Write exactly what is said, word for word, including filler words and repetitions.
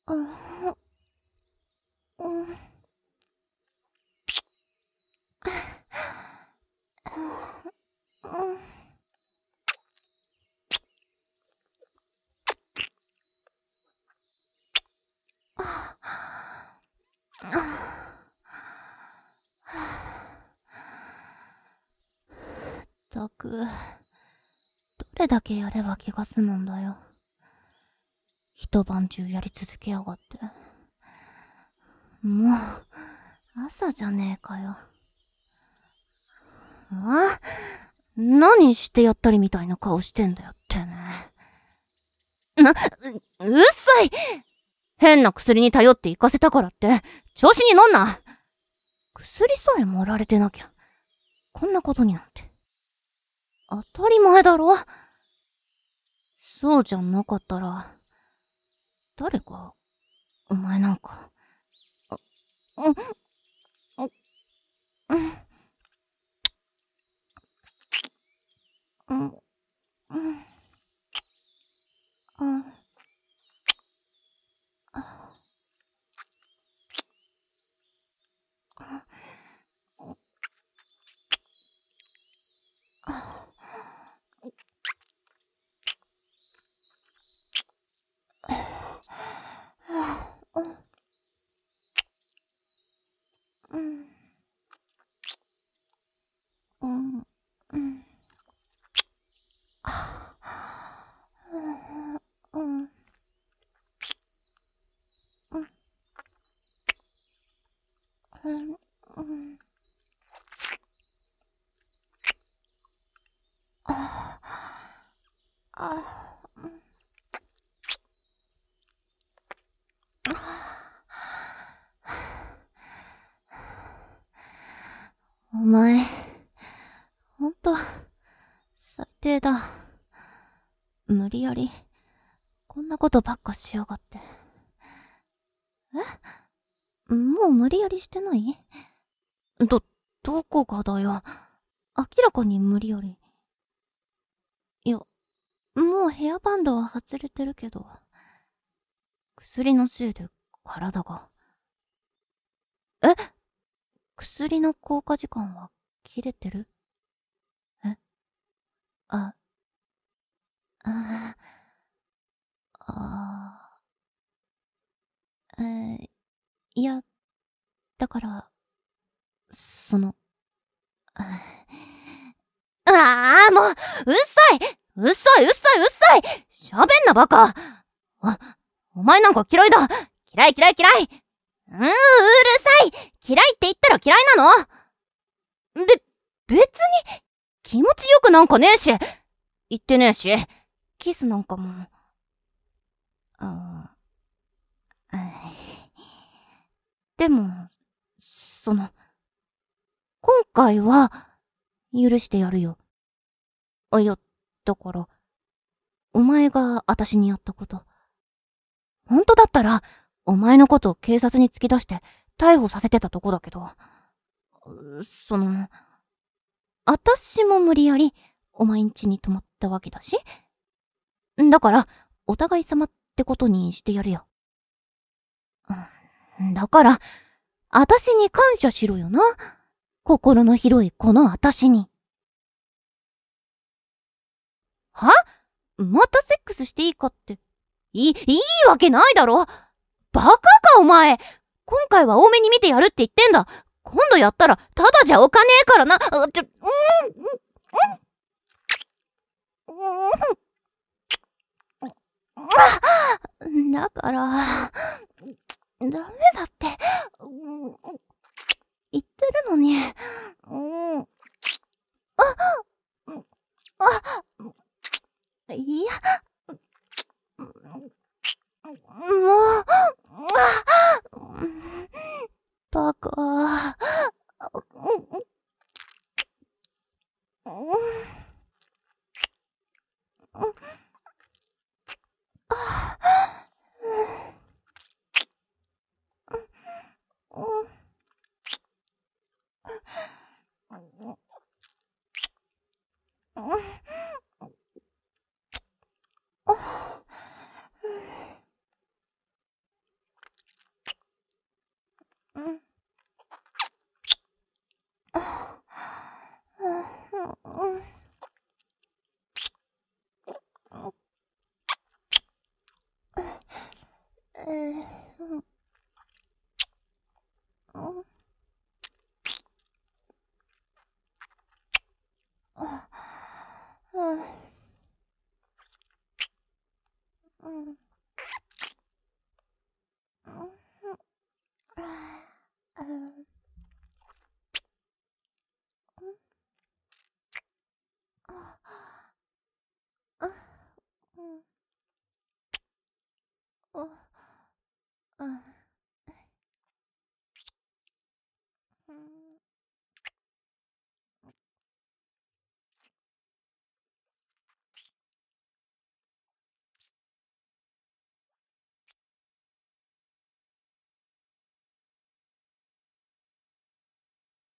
ったく、どれだけやれば気が済むんだよ。一晩中やり続けやがって。もう、朝じゃねえかよ。あ？何してやったりみたいな顔してんだよ、てめえ。な、う、うっさい！変な薬に頼って行かせたからって、調子に乗んな！薬さえ盛られてなきゃ、こんなことになんて。当たり前だろ？そうじゃなかったら、誰か、お前なんか、う、う、う、う、う、う、あ、うん、うん、うん、うん、うん、うん、あ、あ、お前、ほんと、最低だ。無理やり、こんなことばっかしやがって。え？もう無理やりしてない？ど、どこがだよ。明らかに無理やり。いや、もうヘアバンドは外れてるけど、薬のせいで体が。え？薬の効果時間は切れてる？え？あ、あ、あ、えー、いや、だから、その、ああ、もう、うっさいうっさいうっさいうっさい喋んなバカ。あ、お前なんか嫌いだ。嫌い嫌い嫌い。うーん、うるさい。嫌いって言ったら嫌いなの？べ、別に気持ちよくなんかねえし。言ってねえし。キスなんかも。ああ、でも、その、今回は許してやるよ。あ、いや、だから、お前が私にやったこと。本当だったら、お前のことを警察に突き出して逮捕させてたとこだけど、その、私も無理やりお前ん家に泊まったわけだし。だから、お互い様ってことにしてやるよ。だから、私に感謝しろよな。心の広いこの私に。は？またセックスしていいかって。い、いいわけないだろ。バカかお前。今回は多めに見てやるって言ってんだ。今度やったらただじゃおかねえからな。ちょ、うん、うん、うん。だから、ダメだって、言ってるのに。うん、あ、あ、いや、もう、バカ。 うん。